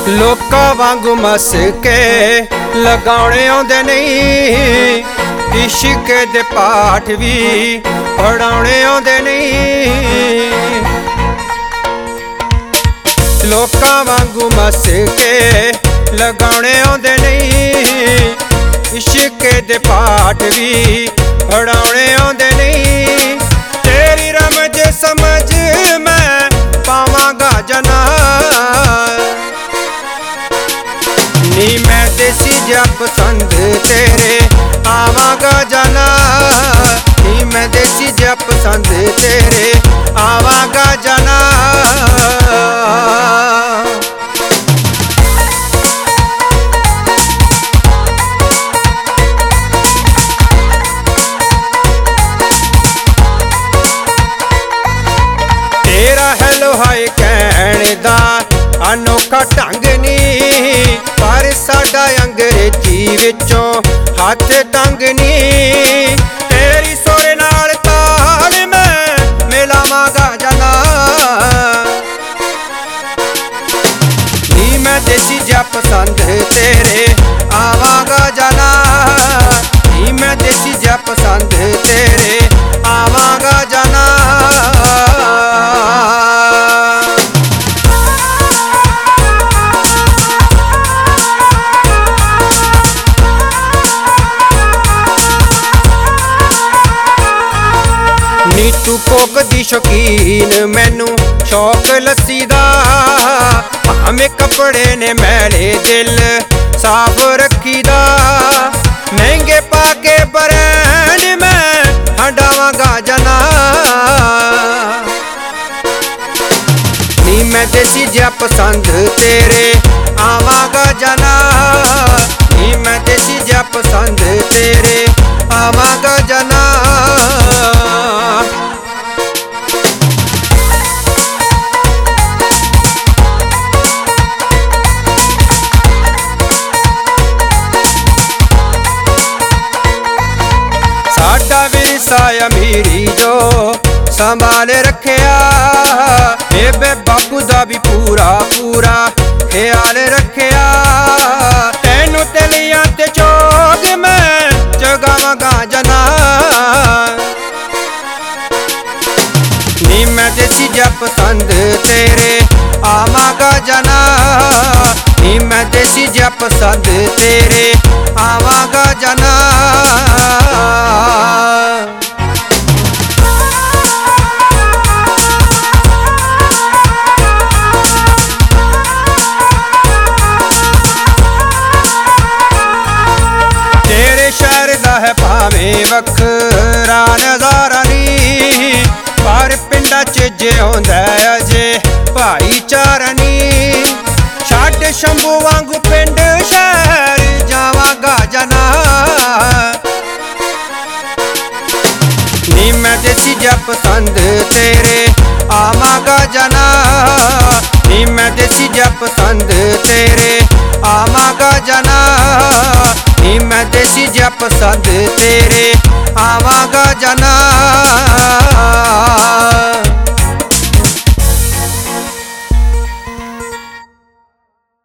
ਲੋਕਾਂ ਵਾਂਗੂ ਮਸਕੇ ਲਗਾਉਣੇ ਆਉਂਦੇ ਨਹੀਂ, ਇਸ਼ਕ ਦੇ ਪਾਠ ਵੀ ਪੜਾਉਣੇ ਆਉਂਦੇ ਨਹੀਂ। ਲੋਕਾਂ ਵਾਂਗੂ ਮਸਕੇ ਲਗਾਉਣੇ ਆਉਂਦੇ ਨਹੀਂ, ਇਸ਼ਕ ਦੇ ਪਾਠ ਵੀ ਪੜਾਉਣੇ ਆਉਂਦੇ ਨਹੀਂ। ਤੇਰੀ ਰਮਜ ਸਮਝ ਮੈਂ ਪਾਵਾਂਗਾ ਜਨਾ, ਨੀ ਮੈਂ ਦੇਸੀ ਜਿਹਾ ਪਸੰਦ ਤੇਰੇ ਆਵਾਂਗਾ ਜਾਨਾ, ਨੀ ਮੈਂ ਦੇਸੀ ਜਿਹਾ ਪਸੰਦ ਤੇਰੇ ਆਵਾਂਗਾ ਜਾਨਾ। ਤੇਰਾ ਹੈਲੋ ਹਾਏ ਕਹਿਣ ਦਾ ਅਨੋਖਾ ਢੰਗ ਨੀ, ਪਰ ਸਾਡਾ ਅੰਗਰੇਜ਼ੀ ਵਿੱਚੋਂ ਹੱਥ ਤੰਗ ਨੀ। ਤੇਰੀ ਸੁਰ ਨਾਲ ਤਾਲ ਮੈਂ ਮਿਲਾਵਾਂਗਾ ਜਾਨਾ, ਨੀ ਮੈਂ ਦੇਸੀ ਜਿਹਾ ਪਸੰਦ ਤੇਰੇ ਆਵਾਂਗਾ ਜਾਨਾ, ਨੀ ਮੈਂ ਦੇਸੀ ਜਿਹਾ ਪਸੰਦ ਤੇਰੇ ਆਵਾਂਗਾ ਜਾਨਾ। ਨੀ ਤੂੰ ਕੋਕ ਦੀ ਸ਼ੌਕੀਨ ਮੈਨੂੰ ਸ਼ੌਕ ਲੱਸੀ ਦਾ, ਭਾਵੇਂ ਕੱਪੜੇ ਨੇ ਮੈਲੇ ਦਿਲ ਸਾਫ ਰੱਖੀਦਾ। ਮਹਿੰਗੇ ਪਾ ਕੇ ਬਰੈਂਡ ਮੈਂ ਹੰਡਾਵਾਂਗਾ ਜਨਾ, ਨੀ ਮੈਂ ਦੇਸੀ ਜਿਹਾ ਪਸੰਦ ਤੇਰੇ ਆਵਾਂਗਾ ਜਨਾ, ਨੀ ਮੈਂ ਦੇਸੀ ਜਿਹਾ ਪਸੰਦ ਤੇਰੇ ਆਵਾਂਗਾ ਜਨਾ। ਸਾਡਾ ਵਿਰਸਾ ਅਮੀਰੀ ਜੋ ਸੰਭਾਲ ਰੱਖਿਆ, ਬੇਬੇ ਬਾਪੂ ਦਾ ਵੀ ਪੂਰਾ ਪੂਰਾ ਖਿਆਲ ਰੱਖਿਆ। ਤੈਨੂੰ ਤਲੀਆਂ ਤੇ ਚੋਗ ਮੈਂ ਜਗਾਵਾਂਗਾ ਜਨਾ, ਨੀ ਮੈਂ ਦੇਸੀ ਜਿਹਾ ਪਸੰਦ ਤੇਰੇ ਆਵਾਂਗਾ ਜਨਾ, ਨੀ ਮੈਂ ਦੇਸੀ ਜਿਹਾ ਪਸੰਦ ਤੇਰੇ ਆਵਾਂਗਾ ਜਨਾ। ਤੇਰੇ ਸ਼ਹਿਰ ਦਾ ਹੈ ਭਾਵੇਂ ਵੱਖਰਾ ਨਜ਼ਾਰਾ ਨੀ, ਪਰ ਪਿੰਡਾਂ 'ਚ ਜਿਉਂਦਾ ਅਜੇ ਭਾਈਚਾਰਾ ਨੀ। ਛੱਡ ਸ਼ੰਭੂ ਵਾਂਗੂ ਪਿੰਡ ਸ਼ਹਿਰ ਜਾਵਾਂਗਾ ਜਨਾ, ਨੀ ਮੈਂ ਦੇਸੀ ਜਿਹਾ ਪਸੰਦ ਤੇਰੇ ਆਵਾਂਗਾ ਜਨਾ, ਨੀ ਮੈਂ ਦੇਸੀ ਜਿਹਾ ਪਸੰਦ ਤੇਰੇ ਆਵਾਂਗਾ ਜਨਾ, ਨੀ ਮੈਂ ਦੇਸੀ ਜਿਹਾ ਪਸੰਦ ਤੇਰੇ ਆਵਾਂਗਾ ਜਨਾ।